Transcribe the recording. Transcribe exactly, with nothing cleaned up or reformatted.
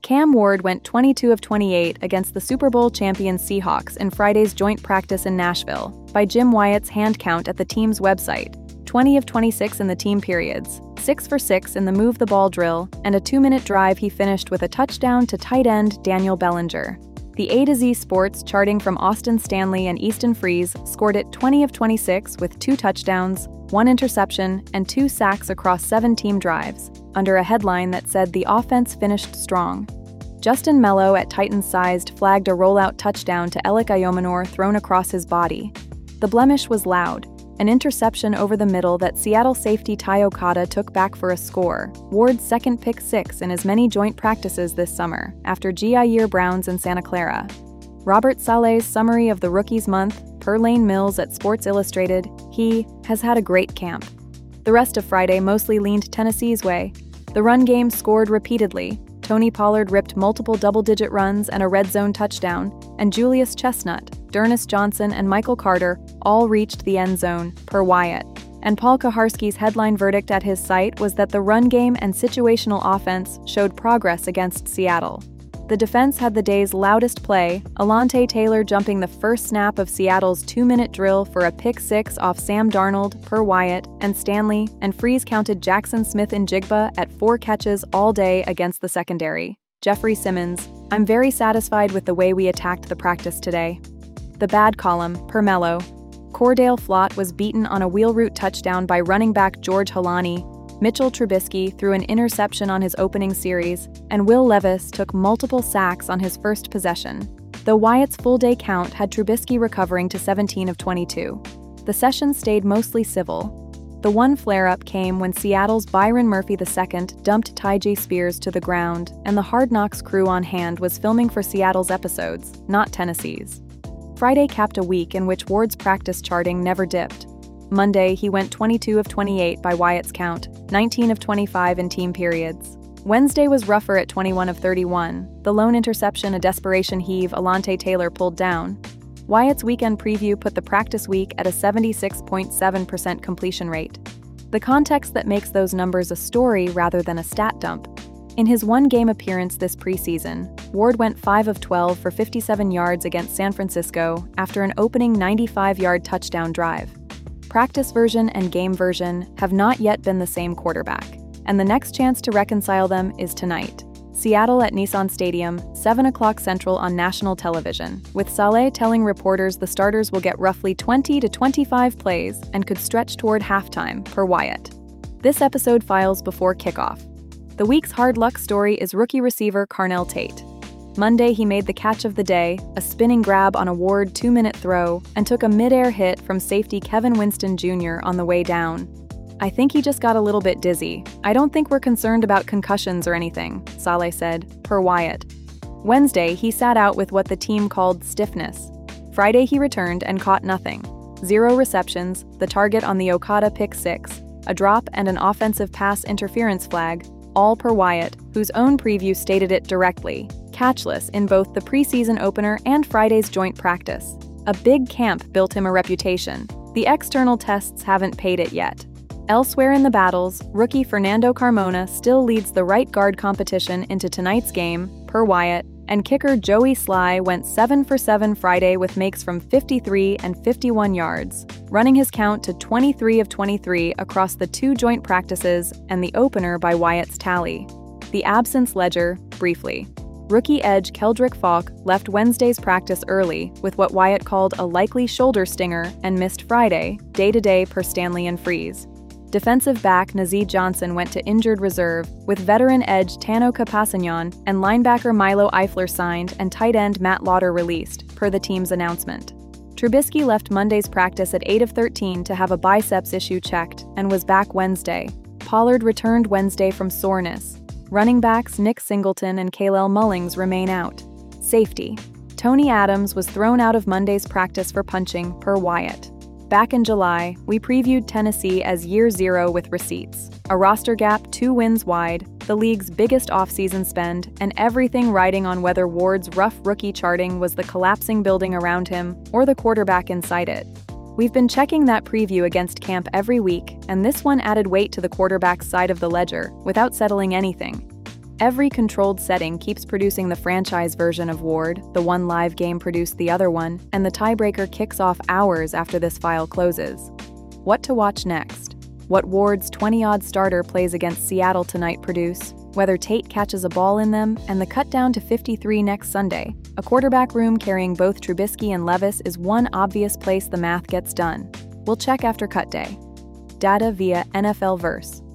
Cam Ward went twenty-two of twenty-eight against the Super Bowl champion Seahawks in Friday's joint practice in Nashville, by Jim Wyatt's hand count at the team's website. twenty of twenty-six in the team periods, six for six in the move the ball drill, and a two-minute drive he finished with a touchdown to tight end Daniel Bellinger. The A to Z Sports charting from Austin Stanley and Easton Freeze scored it twenty of twenty-six with two touchdowns, one interception, and two sacks across seven team drives, under a headline that said the offense finished strong. Justin Mello at Titans-sized flagged a rollout touchdown to Alec Iomanor thrown across his body. The blemish was loud, an interception over the middle that Seattle safety Ty Okada took back for a score, Ward's second pick six in as many joint practices this summer, after Jair Browns in Santa Clara. Robert Saleh's summary of the Rookie's Month, per Lane Mills at Sports Illustrated, he has had a great camp. The rest of Friday mostly leaned Tennessee's way. The run game scored repeatedly. Tony Pollard ripped multiple double-digit runs and a red zone touchdown, and Julius Chestnut, Dernis Johnson, and Michael Carter all reached the end zone, per Wyatt. And Paul Kaharski's headline verdict at his site was that the run game and situational offense showed progress against Seattle. The defense had the day's loudest play, Alontae Taylor jumping the first snap of Seattle's two-minute drill for a pick six off Sam Darnold, per Wyatt, and Stanley, and Freeze counted Jackson Smith-Njigba at four catches all day against the secondary. Jeffrey Simmons, I'm very satisfied with the way we attacked the practice today. The bad column, per Mello. Cordale Flott was beaten on a wheel route touchdown by running back George Halani. Mitchell Trubisky threw an interception on his opening series, and Will Levis took multiple sacks on his first possession. Though Wyatt's full-day count had Trubisky recovering to seventeen of twenty-two. The session stayed mostly civil. The one flare-up came when Seattle's Byron Murphy the second dumped Tyjae Spears to the ground, and the Hard Knocks crew on hand was filming for Seattle's episodes, not Tennessee's. Friday capped a week in which Ward's practice charting never dipped. Monday, he went twenty-two of twenty-eight by Wyatt's count, nineteen of twenty-five in team periods. Wednesday was rougher at twenty-one of thirty-one, the lone interception a desperation heave Alontae Taylor pulled down. Wyatt's weekend preview put the practice week at a seventy-six point seven percent completion rate. The context that makes those numbers a story rather than a stat dump. In his one-game appearance this preseason, Ward went five of twelve for fifty-seven yards against San Francisco after an opening ninety-five-yard touchdown drive. Practice version and game version have not yet been the same quarterback, and the next chance to reconcile them is tonight. Seattle at Nissan Stadium, seven o'clock Central on national television, with Saleh telling reporters the starters will get roughly twenty to twenty-five plays and could stretch toward halftime, per Wyatt. This episode files before kickoff. The week's hard luck story is rookie receiver Carnell Tate. Monday, he made the catch of the day, a spinning grab on a Ward two-minute throw, and took a mid-air hit from safety Kevin Winston Junior on the way down. I think he just got a little bit dizzy. I don't think we're concerned about concussions or anything, Saleh said, per Wyatt. Wednesday, he sat out with what the team called stiffness. Friday, he returned and caught nothing. Zero receptions, the target on the Okada pick six, a drop and an offensive pass interference flag, all per Wyatt, whose own preview stated it directly, catchless in both the preseason opener and Friday's joint practice. A big camp built him a reputation. The external tests haven't paid it yet. Elsewhere in the battles, rookie Fernando Carmona still leads the right guard competition into tonight's game, per Wyatt, and kicker Joey Sly went seven for seven Friday with makes from fifty-three and fifty-one yards, running his count to twenty-three of twenty-three across the two joint practices and the opener by Wyatt's tally. The absence ledger, briefly. Rookie edge Keldrick Falk left Wednesday's practice early with what Wyatt called a likely shoulder stinger and missed Friday, day-to-day per Stanley and Freeze. Defensive back Nazeed Johnson went to injured reserve, with veteran edge Tano Kapasagnan and linebacker Milo Eifler signed and tight end Matt Lauder released, per the team's announcement. Trubisky left Monday's practice at eight of thirteen to have a biceps issue checked and was back Wednesday. Pollard returned Wednesday from soreness. Running backs Nick Singleton and Kalel Mullings remain out. Safety. Tony Adams was thrown out of Monday's practice for punching, per Wyatt. Back in July, we previewed Tennessee as year zero with receipts, a roster gap two wins wide, the league's biggest offseason spend, and everything riding on whether Ward's rough rookie charting was the collapsing building around him or the quarterback inside it. We've been checking that preview against camp every week, and this one added weight to the quarterback's side of the ledger without settling anything. Every controlled setting keeps producing the franchise version of Ward, the one live game produced the other one, and the tiebreaker kicks off hours after this file closes. What to watch next? What Ward's twenty-odd starter plays against Seattle tonight produce, whether Tate catches a ball in them, and the cut down to fifty-three next Sunday. A quarterback room carrying both Trubisky and Levis is one obvious place the math gets done. We'll check after cut day. Data via N F L Verse.